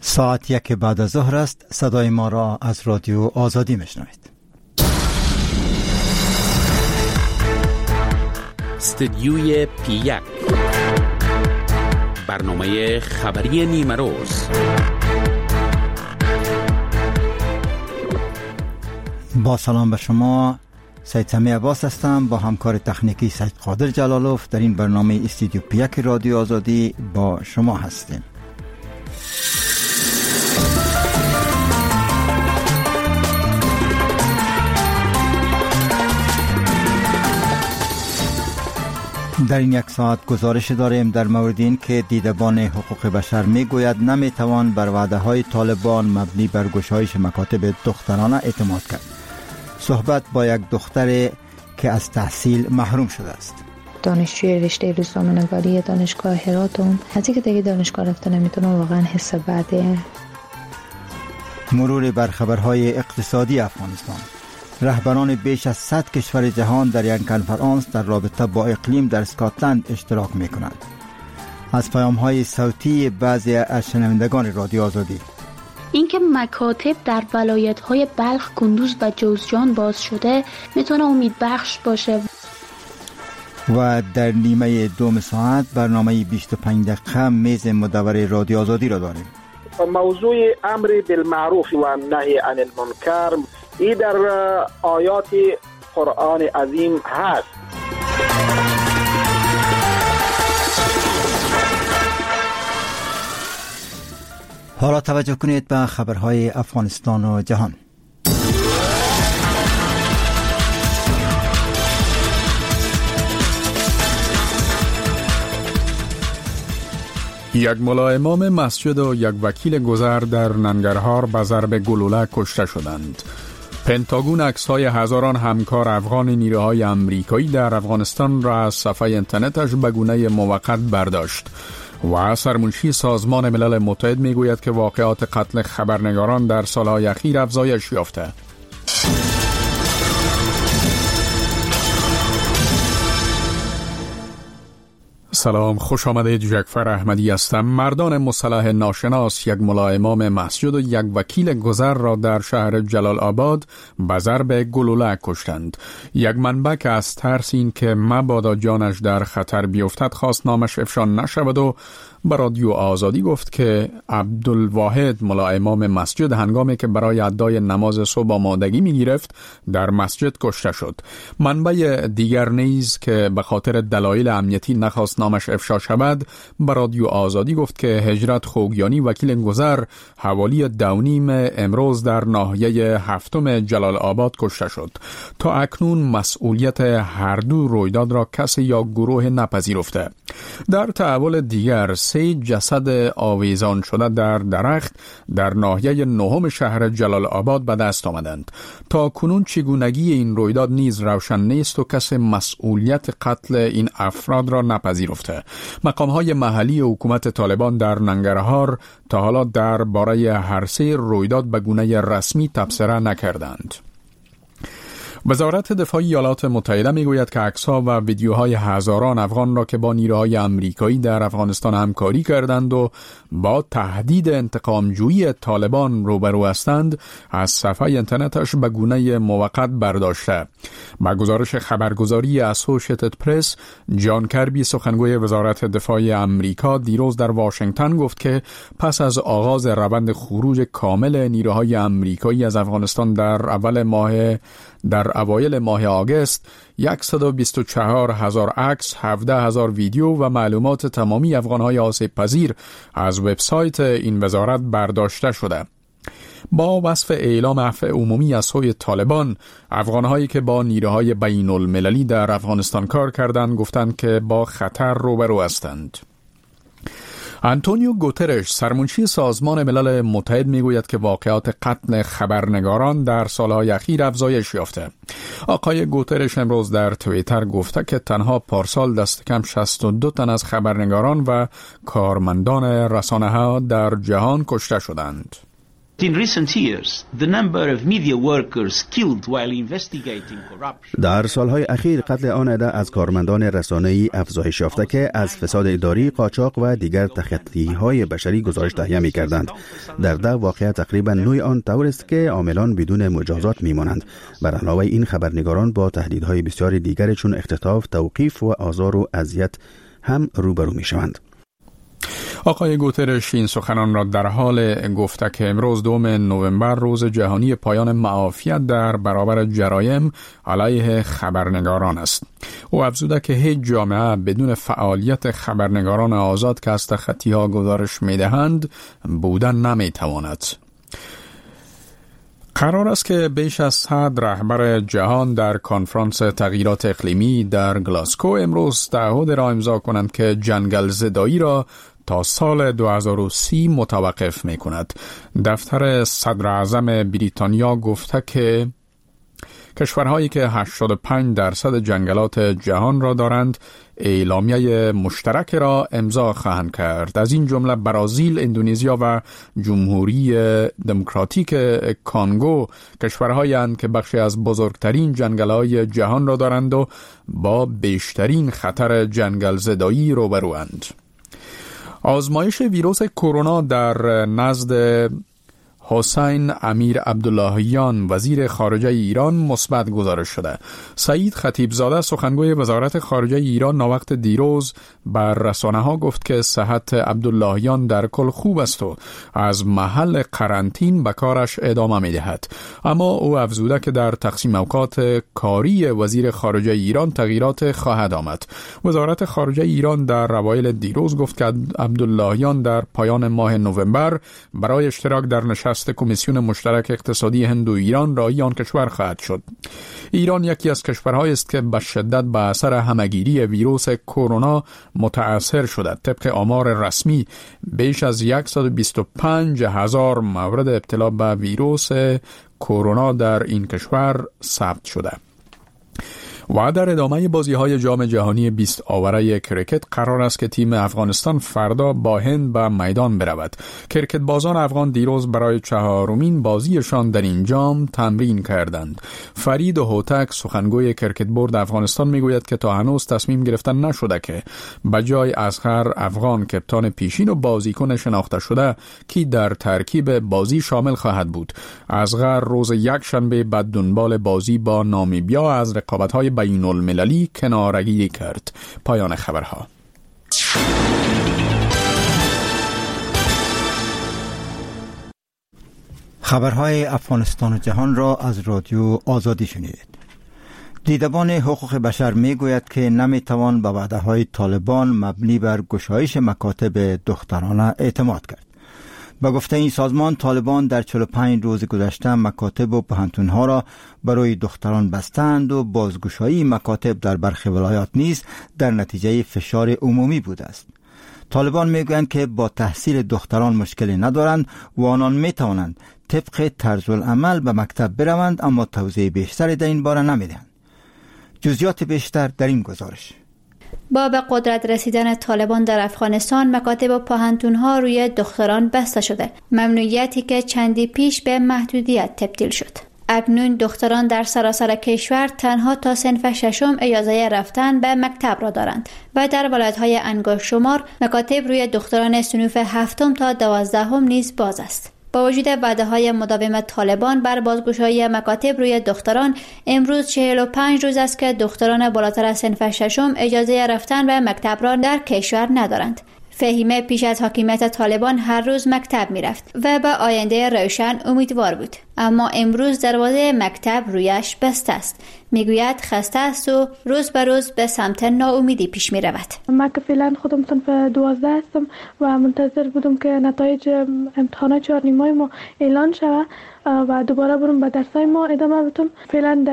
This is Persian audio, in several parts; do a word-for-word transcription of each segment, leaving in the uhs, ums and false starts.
ساعت یک بعد از ظهر است. صدای ما را از رادیو آزادی میشنوید. استدیوی پی یک، برنامه خبری نیمه روز. با سلام به شما، سید سمی عباس هستم. با همکار تکنیکی سید قادر جلالوف در این برنامه استدیو پی یک رادیو آزادی با شما هستیم. در این یک ساعت گزارش داریم در مورد این که دیدبان حقوق بشر می گوید نمی توان بر وعده های طالبان مبنی بر گشایش مکاتب دخترانه اعتماد کرد. صحبت با یک دختر که از تحصیل محروم شده است. دانشجوی رشته روزنامه‌نگاری دانشگاه هراتم، از اینکه دیگه دانشگاه رفتن نمیتونم واقعا حس بده. مرور بر خبرهای اقتصادی افغانستان. رهبران بیش از صد کشور جهان در یک کنفرانس در رابطه با اقلیم در اسکاتلند اشتراک می کنند. از پیام‌های صوتی بعضی از شنوندگان رادیو آزادی. اینکه مکاتب در ولایت‌های بلخ، کندوز و جوزجان باز شده میتونه امیدبخش باشه. و در نیمه دوم ساعت برنامه بیست و پنج دقیقه میز مدور رادیو آزادی را داریم. موضوع امر بالمعروف و نهی عن المنکر این در آیات قرآن عظیم هست. حالا توجه کنید به خبرهای افغانستان و جهان. یک ملا امام مسجد و یک وکیل گذر در ننگرهار به ضرب گلوله کشته شدند. پنتاگون عکس‌های هزاران همکار افغان نیروهای آمریکایی در افغانستان را از صفحه اینترنتش به گونه موقت برداشت و سرمنشی سازمان ملل متحد میگوید که واقعات قتل خبرنگاران در سالهای اخیر افزایش یافته. سلام، خوش آمدید. جعفر احمدی هستم. مردان مسلح ناشناس یک ملا امام مسجد و یک وکیل گذر را در شهر جلال آباد به ضرب گلوله کشتند. یک منبع که از ترس این که مبادا جانش در خطر بیفتد خواست نامش افشا نشود و به رادیو آزادی گفت که عبدالواحد ملا امام مسجد هنگامی که برای ادای نماز صبح آمادگی می گرفت در مسجد کشته شد. منبع دیگر نیز که به خاطر دلایل امنیتی نخواست نامش افشا شود به رادیو آزادی گفت که هجرت خوگیانی وکیل گذر حوالی دونیم امروز در ناحیه هفتم جلال آباد کشته شد. تا اکنون مسئولیت هر دو رویداد را کسی یا گروه نپذیرفته. در تحول دیگر سه جسد آویزان شده در درخت در ناحیه نهم شهر جلال آباد به دست آمدند. تا کنون چگونگی این رویداد نیز روشن نیست و کسی مسئولیت قتل این افراد را نپذیرفته. مقام‌های محلی حکومت طالبان در ننگرهار تا حالا درباره هر سه رویداد به گونه رسمی تبصره نکردند. وزارت دفاع ایالات متحده میگوید که عکس‌ها و ویدیوهای هزاران افغان را که با نیروهای آمریکایی در افغانستان همکاری کردند و با تهدید انتقام‌جویی طالبان روبرو هستند از صفحه اینترنتش به گونه موقت برداشته. با گزارش خبرگزاری اسوسییتد پرس، جان کربی سخنگوی وزارت دفاع آمریکا دیروز در واشنگتن گفت که پس از آغاز روند خروج کامل نیروهای آمریکایی از افغانستان در اول ماه در اوایل ماه آگوست صد و بیست و چهار هزار عکس، هفده هزار ویدیو و معلومات تمامی افغان‌های آسیب پذیر از وبسایت این وزارت برداشته شده. با وصف اعلام عفو عمومی از سوی طالبان، افغان‌هایی که با نیروهای بین المللی در افغانستان کار کردند گفتند که با خطر روبرو هستند. آنتونیو گوترش سرمنشی سازمان ملل متحد میگوید که واقعات قتل خبرنگاران در سالهای اخیر افزایش یافته. آقای گوترش امروز در توییتر گفته که تنها پارسال دست کم شصت و دو تن از خبرنگاران و کارمندان رسانه‌ها در جهان کشته شدند. In recent years, the number of media workers killed while investigating corruption. در سالهای اخیر قتل آن عده از کارمندان رسانه‌ای افزایش یافته که از فساد اداری، قاچاق و دیگر تخطی‌های بشری گزارش تهیه می‌کردند. در ده واقعه تقریبا نوع آن طور است که عاملان بدون مجازات می‌مانند. بر علاوه این خبرنگاران با تهدیدهای بسیار دیگر چون اختطاف، توقیف و آزار و اذیت هم روبرو می‌شوند. آقای گوترش این سخنان را در حال گفته که امروز دوم نوامبر روز جهانی پایان معافیت در برابر جرایم علیه خبرنگاران است. او افزوده که هیچ جامعه بدون فعالیت خبرنگاران آزاد که از تخطی‌ها گزارش می‌دهند بودن نمی‌تواند. قرار است که بیش از صد رهبر جهان در کنفرانس تغییرات اقلیمی در گلاسکو امروز تعهد را امضا کنند که جنگل زدایی را تا سال دو هزار و سی متوقف می کند. دفتر صدر اعظم بریتانیا گفته که کشورهایی که هشتاد و پنج درصد جنگلات جهان را دارند اعلامیه مشترک را امضا خواهند کرد. از این جمله برزیل، اندونزیا و جمهوری دموکراتیک کانگو کشورهایی اند که بخشی از بزرگترین جنگل‌های جهان را دارند و با بیشترین خطر جنگل زدایی روبروند. آزمایش ویروس کرونا در نزد حسین امیر عبداللهیان وزیر خارجه ایران مثبت گزارش شده. سعید خطیبزاده سخنگوی وزارت خارجه ایران ناوقت دیروز بر رسانه ها گفت که صحت عبداللهیان در کل خوب است و از محل قرنطین به کارش ادامه می دهد. اما او افزوده که در تقسیم اوقات کاری وزیر خارجه ایران تغییرات خواهد آمد. وزارت خارجه ایران در اوایل دیروز گفت که عبداللهیان در پایان ماه نوامبر برای اشتراک در نشست کمیسیون مشترک اقتصادی هند و ایران رایی آن کشور خواهد شد. ایران یکی از کشورهایی است که به شدت به اثر همگیری ویروس کرونا متاثر شده. طبق آمار رسمی بیش از صد و بیست و پنج هزار مورد ابتلا به ویروس کرونا در این کشور ثبت شده. و در ادامه بازی‌های جام جهانی بیست آوره کرکت قرار است که تیم افغانستان فردا با هند به میدان برود. کرکت بازان افغان دیروز برای چهارمین بازیشان در این جام تمرین کردند. فرید هوتک سخنگوی کرکت بورد افغانستان میگوید که تا هنوز تصمیم گرفتن نشده که بجای اصغر افغان کپتان پیشین و بازیکن شناخته شده کی در ترکیب بازی شامل خواهد بود. اصغر روز یک شنبه بعد دنبال بازی با نامیبیا از رقابت‌های بین المللی کنارگیری کرد. پایان خبرها. خبرهای افغانستان و جهان را از رادیو آزادی شنیدید. دیدبان حقوق بشر می گوید که نمی توان به وعده های طالبان مبنی بر گشایش مکاتب دخترانه اعتماد کرد. با گفته این سازمان، طالبان در چهل و پنج روز گذشته مکاتب و پوهنتون‌ها را برای دختران بستند و بازگشایی مکاتب در برخی ولایات نیز در نتیجه فشار عمومی بوده است. طالبان میگویند که با تحصیل دختران مشکلی ندارند و آنان میتوانند طبق طرز العمل به مکتب بروند، اما توضیح بیشتری در این باره نمیدهند. جزئیات بیشتر در این گزارش. با به قدرت رسیدن طالبان در افغانستان، مکاتب و پوهنتون‌ها روی دختران بسته شده، ممنوعیتی که چندی پیش به محدودیت تبدیل شد. اکنون دختران در سراسر کشور تنها تا صنف ششم اجازه رفتن به مکتب را دارند و در ولایت‌های انگشت شمار مکاتب روی دختران صنف هفتم تا دوازدهم نیز باز است. با وجود وعده‌های مداوم طالبان بر بازگشایی مکاتب روی دختران، امروز چهل و پنج روز است که دختران بالاتر از صنف ششم اجازه رفتن به مکتب را در کشور ندارند. فهیمه پیش از حاکمیت طالبان هر روز مکتب می رفت و به آینده روشن امیدوار بود، اما امروز دروازه مکتب رویش بسته است. میگوید خسته است و روز به روز به سمت ناامیدی پیش می رود. من که فعلا خودم صنف دوازده هستم و منتظر بودم که نتایج امتحانات چهار نیمه ما اعلان شود و دوباره برم به درسای ما ادامه بدم. فعلا در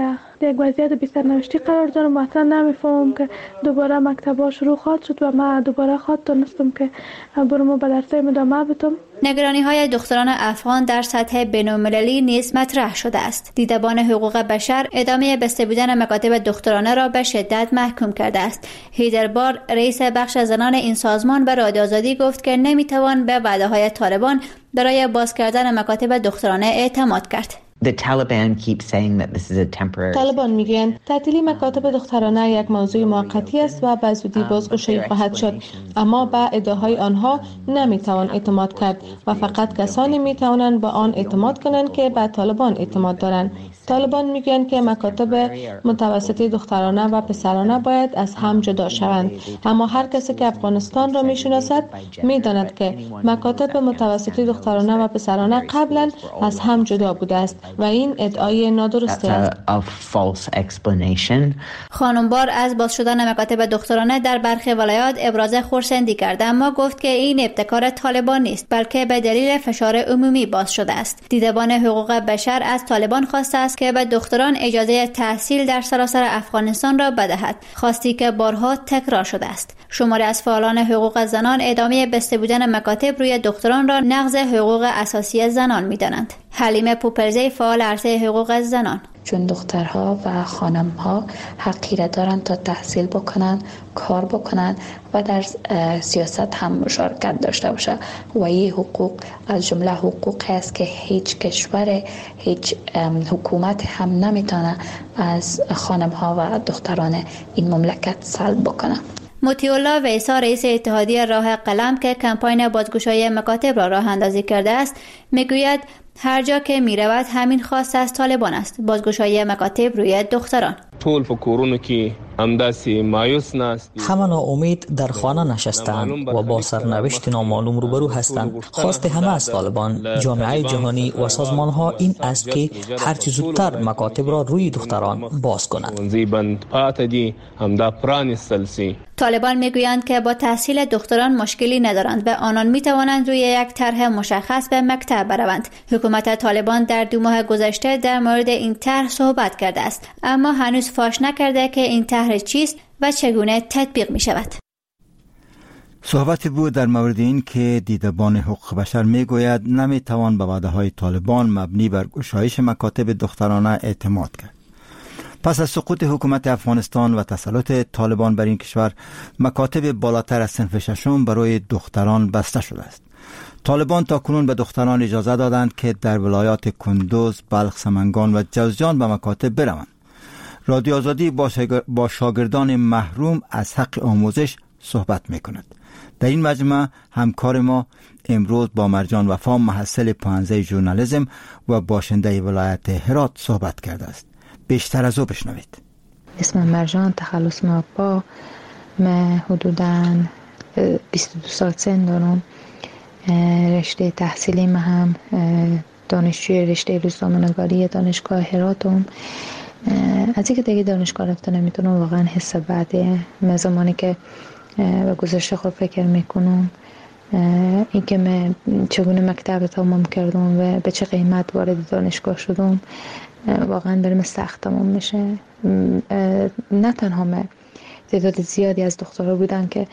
یک وضعیت بی سرنوشتی قرار دارم و اصلا نمیفهمم که دوباره مکتب‌ها شروع خواهد شد و من دوباره خواهد تونستم که برم به درس‌های ادامه بدم. نگرانی‌های دختران افغان در سطح بین‌المللی نیز مطرح شده است. دیدبان حقوق بشر ادامه بسته بودن مکاتب دخترانه را به شدت محکوم کرده است. هیدر بار، رئیس بخش زنان این سازمان، به رادیو آزادی گفت که نمی‌توان به وعده‌های طالبان برای باز کردن مکاتب دخترانه اعتماد کرد. طالبان میگویند تعطیلی مکاتب دخترانه یک موضوع موقتی است و به زودی بازگشایی خواهد شد، اما به ادعاهای آنها نمیتوان اعتماد کرد و فقط کسانی میتوانند به آن اعتماد کنند که به طالبان اعتماد دارند. طالبان میگویند که مکاتب متوسطی دخترانه و پسرانه باید از هم جدا شوند، اما هر کسی که افغانستان را میشناسد میداند که مکاتب متوسطی دخترانه و پسرانه قبلا از هم جدا بوده است و این ادعای نادرستی است. خانم بار از باز شدن مکاتب دخترانه در برخی ولایات ابراز خرسندی کرد، اما گفت که این ابتکار طالبان نیست بلکه به دلیل فشار عمومی باز شده است. دیدبان حقوق بشر از طالبان خواسته است که به دختران اجازه تحصیل در سراسر افغانستان را بدهد، خواستی که بارها تکرار شده است. شماری از فعالان حقوق زنان ادامه بسته بودن مکاتب روی دختران را نقض حقوق اساسی زنان می‌دانند. حلیمه پوپرزی، فعال عرصه حقوق زنان: چون دخترها و خانمها حقی را دارند تا تحصیل بکنند، کار بکنند و در سیاست هم مشارکت داشته باشه و این حقوق از جمله حقوقی است که هیچ کشور، هیچ حکومت هم نمیتونه از خانمها و دختران این مملکت سلب بکنه. مطیع ویسا، رئیس اتحادیه راه قلم که کمپاین بازگشایی مکاتب را راه اندازی کرده است، میگوید هر جا که میرود همین خواست از طالبان است، بازگشایی مکاتب روی دختران. ټول په کورونو کې همداسې مایوس ناست، همه ناامید در خانه نشستند و با سرنوشت نامعلوم روبرو هستند. خواست همه از طالبان، جامعه جهانی و سازمان ها این است که هر چه زودتر مکاتب را روی دختران باز کنند. طالبان میگویند که با تحصیل دختران مشکلی ندارند و آنان میتوانند روی یک طرح مشخص به مکتب بروند. حکومت طالبان در دو ماه گذشته در مورد این طرح صحبت کرده است، اما هنوز فاش نکرده که این طرح چیست و چگونه تطبیق می شود. صحبت بود در مورد این که دیدبان حقوق بشر می گوید نمی توان به وعده های طالبان مبنی بر گشایش مکاتب دخترانه اعتماد کرد. پس از سقوط حکومت افغانستان و تسلط طالبان بر این کشور، مکاتب بالاتر از صنف ششم برای دختران بسته شده است. طالبان تاکنون به دختران اجازه دادند که در ولایات کندوز، بلخ، سمنگان و جوزجان به مکاتب بروند. رادیو آزادی با شاگردان محروم از حق آموزش صحبت می کند. در این مجمع همکار ما امروز با مرجان وفا، محصل پانزده ژورنالیسم و باشنده ولایت هرات صحبت کرده است. بیشتر از او بشنوید. اسم مرجان، تخلص وفا. من حدوداً بیست و دو سال سن دارم. رشته تحصیلی من هم دانشجوی رشته روزنامه‌نگاری دانشگاه هراتم. از اینکه دیگه دانشگاه رفته نمیتونم، واقعا حس بعدیه. من زمانی که به گذشته خود فکر میکنم، این که من چگونه مکتب تمام کردم و به چه قیمت وارد دانشگاه شدم، واقعا برام سخت تمام میشه. نه تنها من، تعداد زیادی از دخترها بودن که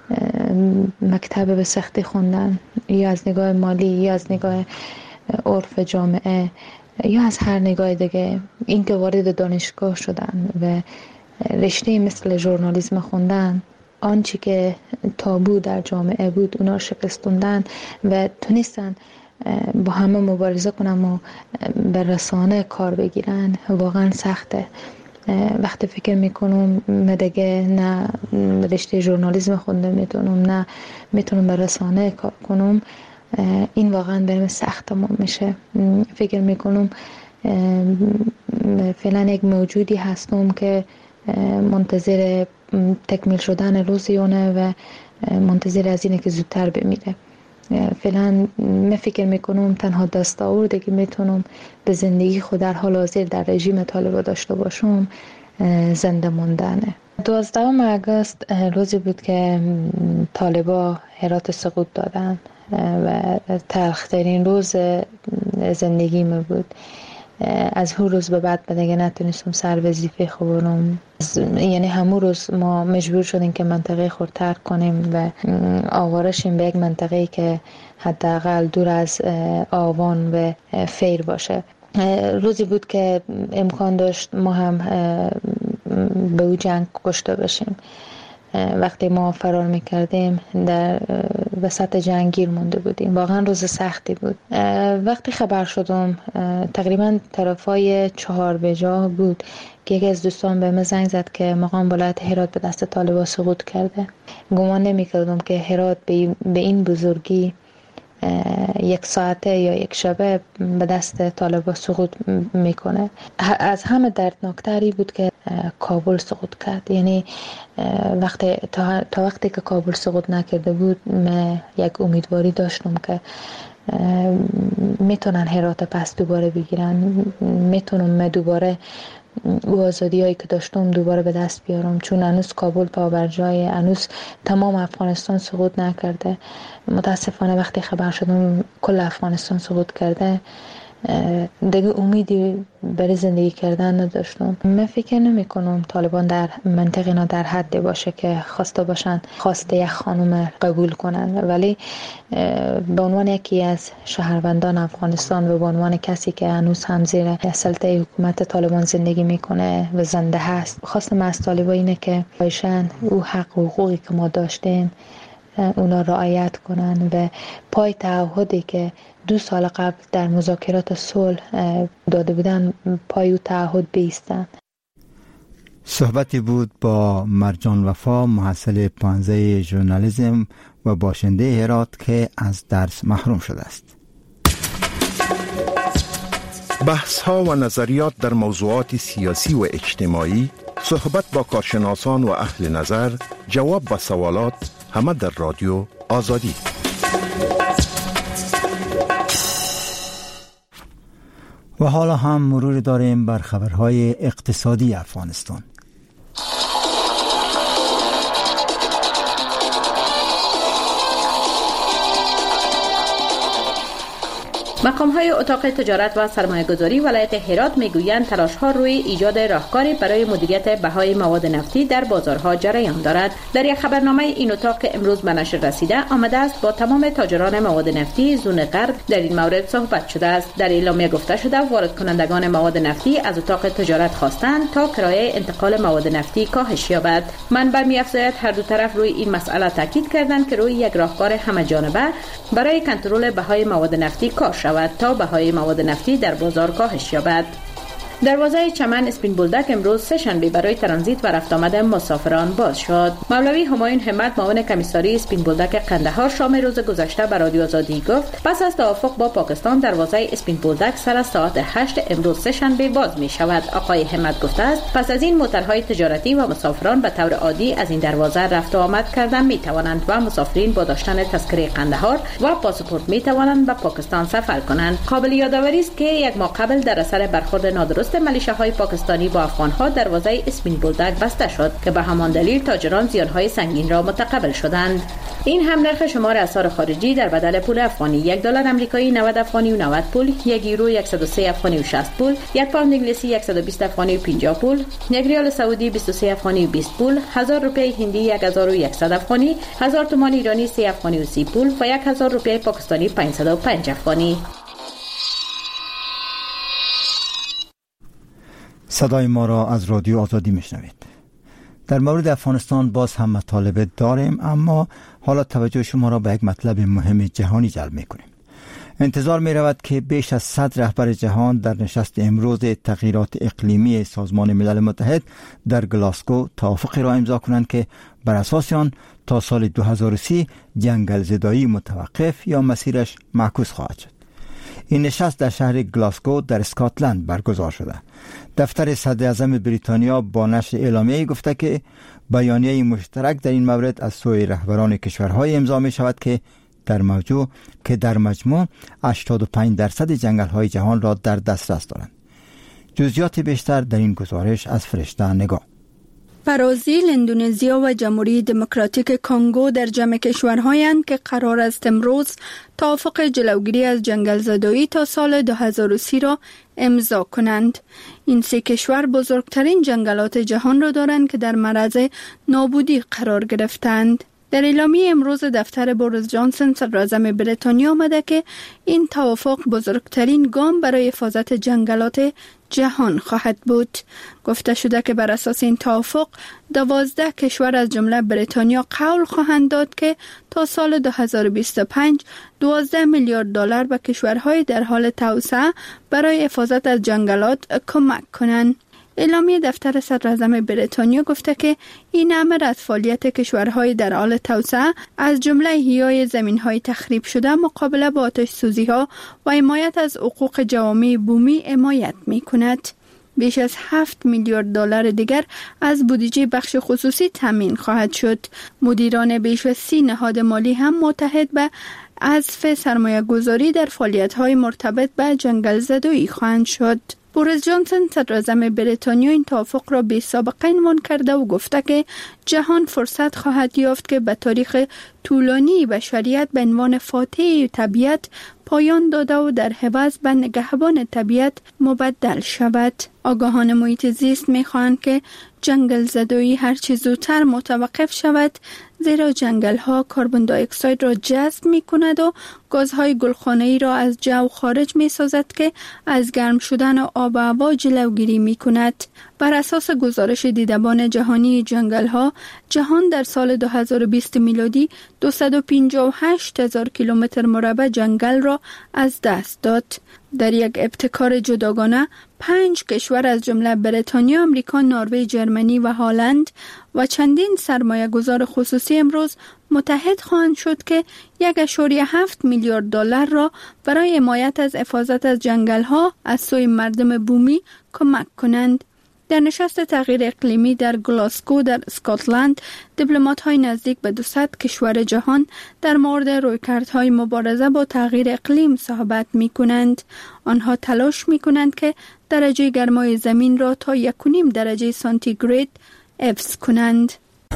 مکتب به سختی خوندن، یا از نگاه مالی، یا از نگاه عرف جامعه، یا از هر نگاه دیگه. این که وارد دانشگاه شدن و رشته مثل ژورنالیسم خوندن، آنچه که تابو در جامعه بود اونا شکستوندن و تونستن با همه مبارزه کنن و به رسانه کار بگیرن. واقعا سخته. وقتی فکر میکنم من دیگه نه رشته ژورنالیسم خونده میتونم، نه میتونم به رسانه کار کنم، این واقعا برام سخت تمام میشه. فکر میکنم فعلا یک موجودی هستم که منتظر تکمیل شدن روزیونه و منتظر از اینه که زودتر بمیره. فعلا من فکر میکنم تنها دستاوردی که میتونم به زندگی خود در حال حاضر در رژیم طالبان داشته باشم زنده موندنه. دوازدهم آگوست روزی بود که طالبان هرات سقوط دادن و تلخترین روز زندگی من بود. از هر روز به بعد به دیگه نتونستم سر وظیفه خوبونم. یعنی همون روز ما مجبور شدیم که منطقه خود ترک کنیم و آواره شیم به یک منطقه که حداقل دور از آوان و فیر باشه. روزی بود که امکان داشت ما هم به او جنگ کشته بشیم. وقتی ما فرار میکردیم در وسط جنگ گیر مونده بودیم. واقعا روز سختی بود. وقتی خبر شدم تقریبا طرفای چهار بجا بود که یکی از دوستان به من زنگ زد که مقام ولایت هرات به دست طالبان سقوط کرده. گمان نمیکردم که هرات به این بزرگی یک ساعته یا یک شبه به دست طالبان سقوط میکنه. از همه دردناکتری بود که کابل سقوط کرد. یعنی وقتی تا, تا وقتی که کابل سقوط نکرده بود من یک امیدواری داشتم که میتونن هرات پس دوباره بگیرن، میتونم من دوباره او آزادی هایی که داشتم دوباره به دست بیارم، چون هنوز کابل پابرجای، هنوز تمام افغانستان سقوط نکرده. متاسفانه وقتی خبر شدم کل افغانستان سقوط کرده دیگه امیدی برای زندگی کردن نداشتم. من فکر نمی کنم طالبان در منطقه نا در حدی باشه که خواسته باشن خواسته یک خانم قبول کنن، ولی به عنوان یکی از شهروندان افغانستان و به عنوان کسی که هنوز هم زیر سلطه حکومت طالبان زندگی میکنه و زنده هست، خواستم از طالبان اینه که بایشن او حق و حقوقی که ما داشتیم اونا رعایت کنن و پای تعهدی که دو سال قبل در مذاکرات صلح داده بودن پای او تعهد بایستن. صحبتی بود با مرجان وفا، محصل پانزده ژورنالیسم و باشنده هرات که از درس محروم شده است. بحث ها و نظریات در موضوعات سیاسی و اجتماعی، صحبت با کارشناسان و اهل نظر، جواب به سوالات، همه در رادیو آزادی. و حالا هم مرور داریم بر خبرهای اقتصادی افغانستان. مقام‌های اتاق تجارت و سرمایه‌گذاری ولایت هرات می‌گویند تلاش‌ها روی ایجاد راهکاری برای مدیریت بهای مواد نفتی در بازارها جریان دارد. در یک خبرنامه این اتاق که امروز به نشر رسیده آمده است با تمام تاجران مواد نفتی زون غرب در این مورد صحبت شده است. در اعلامیه گفته شده وارد کنندگان مواد نفتی از اتاق تجارت خواستند تا کرایه انتقال مواد نفتی کاهش یابد. منبع می‌افزاید هر دو طرف روی این مسئله تاکید کردند که روی یک راهکار همه جانبه برای کنترل بهای مواد نفتی کار شود تا بهای مواد نفتی در بازار کاهش یابد. دروازه چمن اسپین بولدک امروز سه شنبه برای ترانزیت و رفت آمد مسافران باز شد. مولوی همایون همت معاون کمیساری اسپین بولدک قندهار شام روز گذشته به رادیو آزادی گفت پس از توافق با پاکستان دروازه اسپین بولدک سر از ساعت هشت امروز سه شنبه باز می شود. آقای همت گفته است پس از این موترهای تجارتی و مسافران به طور عادی از این دروازه رفت و آمد کردن می توانند و مسافرین با داشتن تذکره قندهار و پاسپورت می توانند به پاکستان سفر کنند. قابل یادآوری است که یک ماه قبل در اثر برخورد نادرست ملیشه‌های پاکستانی با افغان‌ها دروازه اسپین بولدک بسته شد که به همان دلیل تاجران زیان‌های سنگین را متقبل شدند. این هم نرخ شمار اسعار خارجی در بدل پول افغانی: یک دلار آمریکایی نود افغانی و نود پول، یک یورو صد و سه افغانی و شصت پول، یک پوند انگلیسی صد و بیست افغانی و پنجاه پول، یک ریال سعودی بیست و سه افغانی و بیست پول، هزار روپیه هندی یک هزار و صد افغانی، هزار تومان ایرانی سه افغانی و سی پول و یک هزار روپیه پاکستانی پانصد و پنج افغانی. صدای ما را از رادیو آزادی میشنوید. در مورد افغانستان باز هم مطالب داریم، اما حالا توجه شما را به یک مطلب مهم جهانی جلب میکنیم. انتظار می رود که بیش از صد رهبر جهان در نشست امروز تغییرات اقلیمی سازمان ملل متحد در گلاسکو توافقی را امضا کنند که بر اساس آن تا سال دو هزار و سی جنگل زدایی متوقف یا مسیرش معکوس خواهد شد. این نشست در شهر گلاسکو در اسکاتلند برگزار شده. دفتر صدر اعظم بریتانیا با نشر اعلامیه‌ای گفته که بیانیه مشترک در این مورد از سوی رهبران کشورهای امضا می شود که در موضوع که در مجموع هشتاد و پنج درصد جنگل‌های جهان را در دسترس دارند. جزئیات بیشتر در این گزارش از فرشته نگاه. برازیل، اندونزیا و جمهوری دموکراتیک کنگو در جمع کشورهایند که قرار است امروز توافق جلوگیری از جنگل زدایی تا سال دو هزار و سی را امضا کنند. این سه کشور بزرگترین جنگلات جهان را دارند که در معرض نابودی قرار گرفتند. در اعلامیه امروز دفتر بوریس جانسون صدراعظم بریتانیا آمده که این توافق بزرگترین گام برای حفاظت جنگلات جهان خواهد بود. گفته شده که بر اساس این توافق دوازده کشور از جمله بریتانیا قول خواهند داد که تا سال دو هزار و بیست و پنج دوازده میلیارد دلار به کشورهای در حال توسعه برای حفاظت از جنگلات کمک کنند. اعلامیه دفتر صدراعظم بریتانیا گفته که این امر از فعالیت کشورهای در حال توسعه از جمله احیای زمینهای تخریب شده، مقابله با آتش سوزی ها و حمایت از حقوق جوامع بومی حمایت می کند. بیش از هفت میلیارد دلار دیگر از بودجه بخش خصوصی تامین خواهد شد. مدیران بیش از سی نهاد مالی هم متحد به حذف سرمایه گذاری در فعالیت های مرتبط به جنگل زدایی خواهند شد. بوریس جانسون صدراعظم بریتانیا این توافق را بی سابقه عنوان کرده و گفته که جهان فرصت خواهد یافت که به تاریخ طولانی بشریت به عنوان فاتح طبیعت پایان داده و در عوض به نگهبان طبیعت مبدل شود. آگاهان محیط زیست می‌خواهند که جنگل زدایی هر چه زودتر متوقف شود، زیرا جنگل ها کربن دی اکساید را جذب می کند و گازهای گلخانه‌ای را از جو خارج می سازد که از گرم شدن آب و هوا جلوگیری می کند. بر اساس گزارش دیدبان جهانی جنگل ها، جهان در سال دو هزار و بیست میلادی دویست و پنجاه و هشت هزار کیلومتر مربع جنگل را از دست داد. در یک ابتکار جداگانه، پنج کشور از جمله بریتانیا، آمریکا، نروژ، جرمنی و هلند و چندین سرمایه گذار خصوصی امروز متحد خواهند شد که یک اشاریه هفت میلیارد دلار را برای حمایت از حفاظت از جنگل ها از سوی مردم بومی کمک کنند. در نشست تغییر اقلیمی در گلاسکو در اسکاتلند، دیپلمات‌های نزدیک به دویست کشور جهان در مورد رویکردهای مبارزه با تغییر اقلیم صحبت می‌کنند. آنها تلاش می‌کنند که درجه گرمای زمین را تا یک و نیم درجه سانتیگراد حفظ کنند.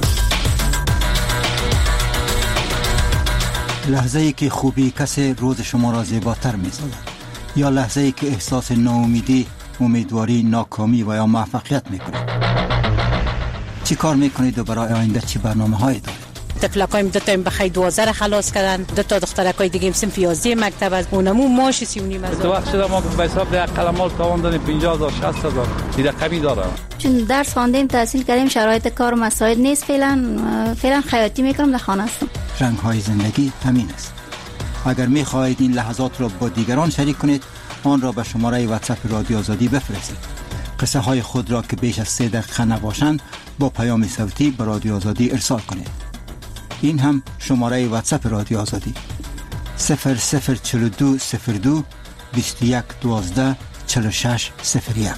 لحظه‌ای که خوبی کسی روز شما را زیباتر می‌سازد، یا لحظه‌ای که احساس ناامیدی، امیدواری، ناکامی و یا موفقیت میکنید. چی کار میکنید و برای آینده چی برنامه هایی دارید؟ تفلکایم دو تا بخیر دوازده خلاص کردن، دو تا دخترکای دیگه صنف یازده مکتب از اونمو ماش سی و نیم از تو وقت شده ما به حساب ده قلمات تاوان دادیم پنجاه هزار شصت هزار دیگه کمی داره. چون درس خواندیم، تحصیل کردیم، شرایط کار مساعد نیست. فعلا فعلا خیاطی میکنم، در خانه هستم. رنگ های زندگی همین است. اگر میخواهید این لحظات را با دیگران شریک کنید، آن را به شماره واتساپ رادیو آزادی بفرستید. قصه های خود را که بیش از سه دقیقه نباشند با پیام صوتی به رادیو آزادی ارسال کنید. این هم شماره واتساپ رادیو آزادی صفر صفر چهل و دو صفر دو بیست و یک دوازده چهل و شش صفر یک.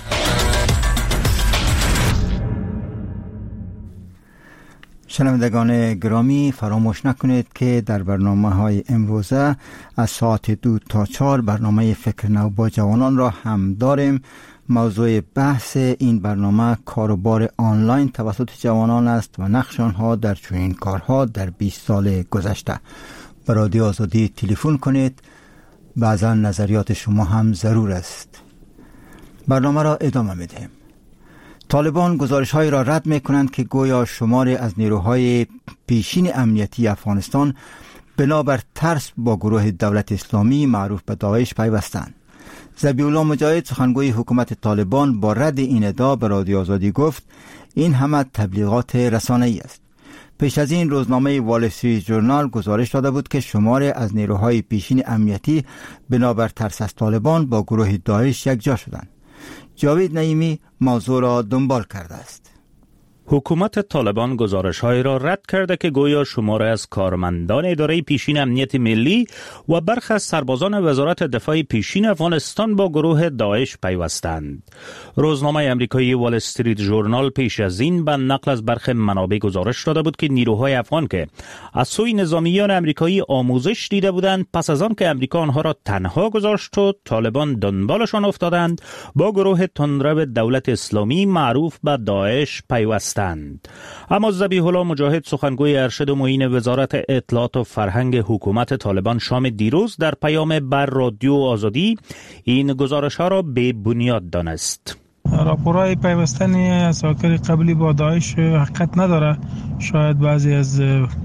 شنوندگان گرامی، فراموش نکنید که در برنامه های امروزه از ساعت دو تا چهار برنامه فکر نو با جوانان را هم داریم. موضوع بحث این برنامه کاروبار آنلاین توسط جوانان است و نقش آنها در چنین کارها در بیست سال گذشته. به رادیو آزادی تلفن کنید، بعضا نظریات شما هم ضرور است. برنامه را ادامه میدهیم. طالبان گزارش‌هایی را رد می‌کنند که گویا شماری از نیروهای پیشین امنیتی افغانستان بنابر ترس با گروه دولت اسلامی معروف به داعش پیوستند. ذبیح‌الله مجاهد، سخنگوی حکومت طالبان، با رد این ادعا به رادیو آزادی گفت این همه تبلیغات رسانه‌ای است. پیش از این روزنامه وال استریت ژورنال گزارش داده بود که شماری از نیروهای پیشین امنیتی بنابر ترس از طالبان با گروه داعش یکجا شدند. جاوید نعیمی موضوع را دنبال کرده است. حکومت طالبان گزارش‌های را رد کرده که گویا شماری از کارمندان اداره پیشین امنیت ملی و برخی از سربازان وزارت دفاع پیشین افغانستان با گروه داعش پیوستند. روزنامه امریکایی وال استریت ژورنال پیش از این به نقل از برخی منابع گزارش داده بود که نیروهای افغان که از سوی نظامیان امریکایی آموزش دیده بودند، پس از آن که امریکا آنها را تنها گذاشت و طالبان دنبالشان افتادند، با گروه تندرو دولت اسلامی معروف به داعش پیوستند. هستند. اما ذبیح الله مجاهد، سخنگوی ارشد و معین وزارت اطلاعات و فرهنگ حکومت طالبان، شام دیروز در پیام بر رادیو آزادی این گزارش ها را بی بنیاد دانست. راپورهای پیوستن اساکر قبلی با داعش حقیقت نداره. شاید بعضی از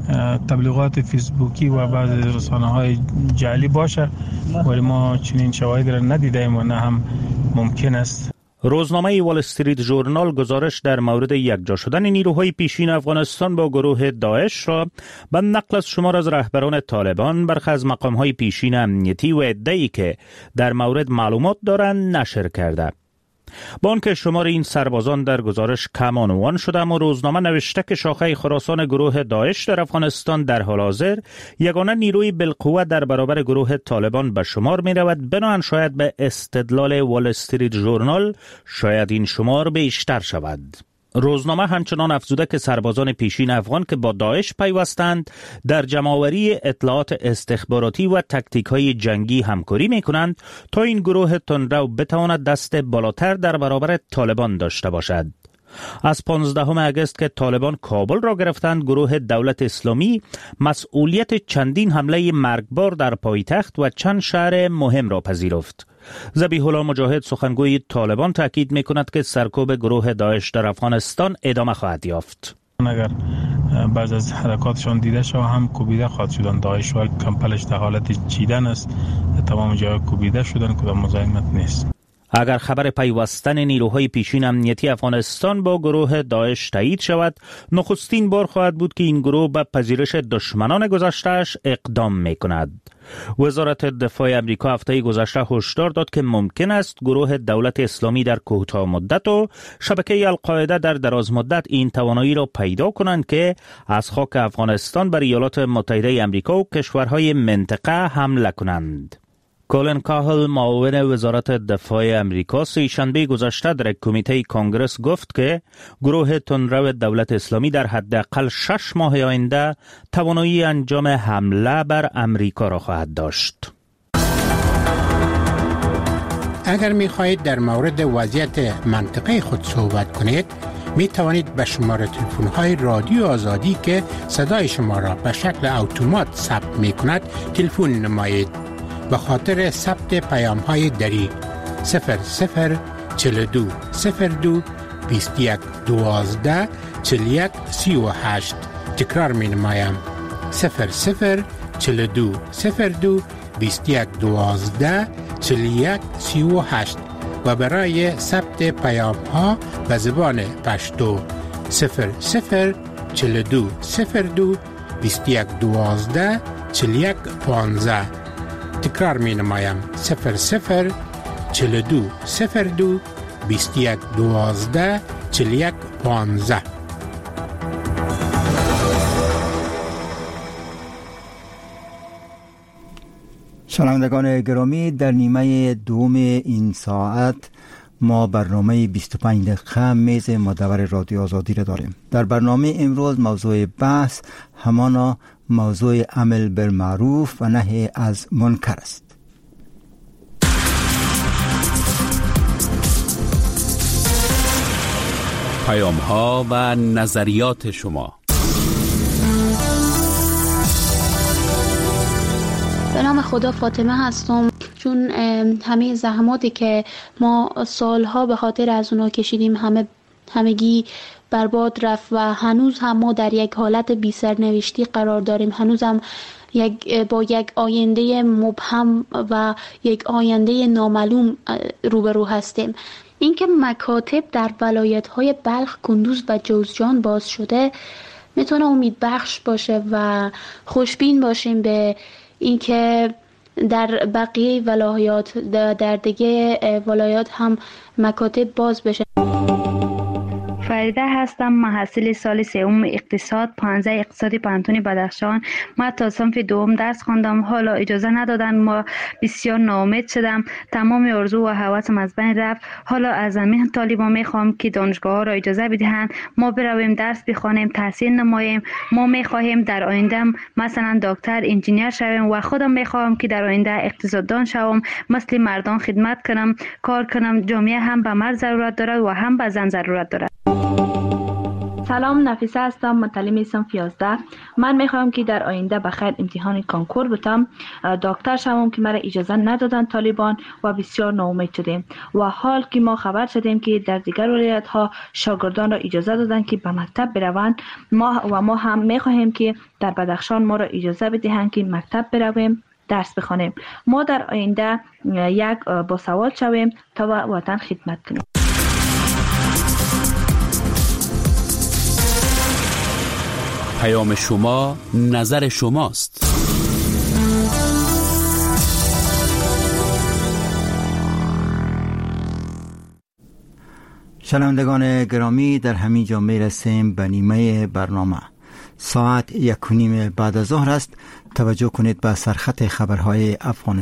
تبلیغات فیسبوکی و بعضی رسانه‌های جعلی باشه، ولی ما چنین شواهدی را ندیدیم و نه هم ممکن است. روزنامه وال استریت ژورنال گزارش در مورد یکجا شدن نیروهای پیشین افغانستان با گروه داعش را به نقل از شمار از رهبران طالبان، برخی از مقامهای پیشین امنیتی و عده‌ای که در مورد معلومات دارند نشر کرده. با آنکه شمار این سربازان در گزارش کم عنوان شده، اما روزنامه نوشته که شاخه خراسان گروه داعش در افغانستان در حال حاضر یگانه نیروی بالقوه در برابر گروه طالبان به شمار می رود. بنابراین شاید به استدلال وال استریت ژورنال شاید این شمار بیشتر شود. روزنامه همچنان افزوده که سربازان پیشین افغان که با داعش پیوستند در جمع‌آوری اطلاعات استخباراتی و تکتیک‌های جنگی همکاری می‌کنند تا این گروه تندرو بتواند دست بالاتر در برابر طالبان داشته باشد. از پانزدهم اگست که طالبان کابل را گرفتند، گروه دولت اسلامی مسئولیت چندین حمله مرگبار در پایتخت و چند شهر مهم را پذیرفت. ذبیح الله مجاهد، سخنگوی طالبان، تاکید می‌کند که سرکوب گروه داعش در افغانستان ادامه خواهد یافت. اگر بعض از حرکاتشان دیده شد هم کوبیده خواهد شدن. داعش و کمپلش در حالت چیدن است، تمام جای کوبیده شدن، کدام مزاحمت نیست. اگر خبر پیوستن نیروهای پیشین امنیتی افغانستان با گروه داعش تایید شود، نخستین بار خواهد بود که این گروه به پذیرش دشمنان گذشته‌اش اقدام می‌کند. وزارت دفاع امریکا هفته گذشته هشدار داد که ممکن است گروه دولت اسلامی در کوتاه مدت و شبکه القاعده در دراز مدت این توانایی را پیدا کنند که از خاک افغانستان بر ایالات متحده امریکا و کشورهای منطقه حمله کنند. کولن کاهل، معاون وزارت دفاع امریکا، سه‌شنبه گذشته در کمیته کنگرس گفت که گروه تندرو دولت اسلامی در حداقل شش ماه آینده توانایی انجام حمله بر امریکا را خواهد داشت. اگر می خواهید در مورد وضعیت منطقه خود صحبت کنید، می توانید به شماره تلفن های رادیو آزادی که صدای شما را به شکل اتومات ثبت می کند تلفن نمایید. به خاطر ثبت پیام های دری صفر صفر چهل و دو صفر دو بیست و یک دوازده چهل و یک سی و هشت. تکرار می نمایم صفر صفر چهل و دو صفر دو بیست و یک دوازده چهل و یک سی و هشت و برای ثبت پیام ها به زبان پشتو صفر صفر چهل و دو صفر دو بیست و یک دوازده چهل و یک پانزده. تکرار می نمایم صفر صفر چهل و دو صفر دو بیست و یک دوازده چهل و یک پانزده. شنوندگان گرامی، در نیمه دوم این ساعت ما برنامه بیست و پنج دقیقه میز مدور رادیو آزادی را داریم. در برنامه امروز موضوع بحث همانا موضوع عمل بالمعروف و نهی از منکر است. پیام ها و نظریات شما. به نام خدا فاطمه هستم. چون همه زحماتی که ما سالها به خاطر از اونا کشیدیم همه همگی برباد رفت و هنوز هم ما در یک حالت بی سرنوشتی قرار داریم. هنوز هم یک با یک آینده مبهم و یک آینده نامعلوم روبرو هستیم. اینکه مکاتب در ولایت‌های بلخ، کندوز و جوزجان باز شده میتونه امیدبخش باشه و خوشبین باشیم به اینکه در بقیه ولایات در دیگه ولایات هم مکاتب باز بشه. فریده هستم، محصل سال سوم اقتصاد پانزده اقتصادی پانتون بدخشان. ما تا صنف دوم درس خواندم، حالا اجازه ندادن، ما بسیار ناامید شدم، تمام آرزو و هوسم از بین رفت. حالا از همین طالبان میخوام که دانشگاه ها را اجازه بدهند ما برویم درس بخوانیم، تحصیل نماییم. ما میخواهیم در آینده مثلا دکتر، انجینیر شویم و خودم میخوام که در آینده اقتصاددان شوم، مثل مردان خدمت کنم، کار کنم. جامعه هم به مرد ضرورت دارد و هم به زن ضرورت دارد. سلام، نفیسه هستم، متعلم صنف یازده. من میخوام که در آینده بخیر امتحان کنکور بتم، دکتر شوم که مرا اجازه ندادن طالبان و بسیار ناامید شدیم و حال که ما خبر شدیم که در دیگر ولایت ها شاگردان را اجازه دادن که به مکتب بروند، ما و ما هم میخواهیم که در بدخشان ما را اجازه بدهند که مکتب برویم، درس بخوانیم. ما در آینده یک باسواد شویم تا وطن خدمت کنیم. پیام شما نظر شماست. شنوندگان گرامی، در همین جا می رسیم به نیمه برنامه. ساعت یک و نیم بعد از ظهر است. توجه کنید به سرخط خبرهای افغانستان.